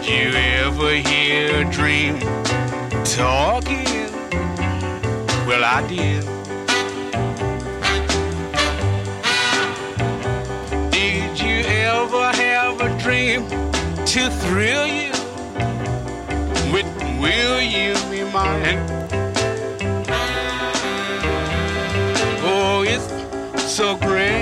you ever hear a dream talking? Well, I did. Did you ever have a dream to thrill you? Will you be mine? Oh, it's so grand.